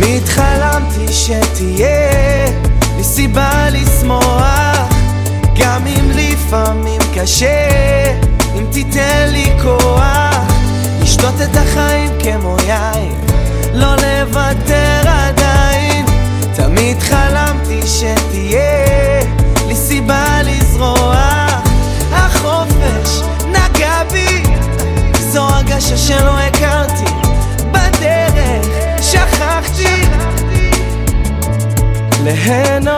תמיד חלמתי שתהיה לי סיבה לשמוח, גם אם לפעמים קשה, אם תיתן לי כוח לשתות את החיים כמו יין, לא לוותר עדיין. תמיד חלמתי שתהיה לי סיבה לזרוח, החופש נגע בי, זו הרגשה שלא הכרתי, בדרך שכחתי ליהנות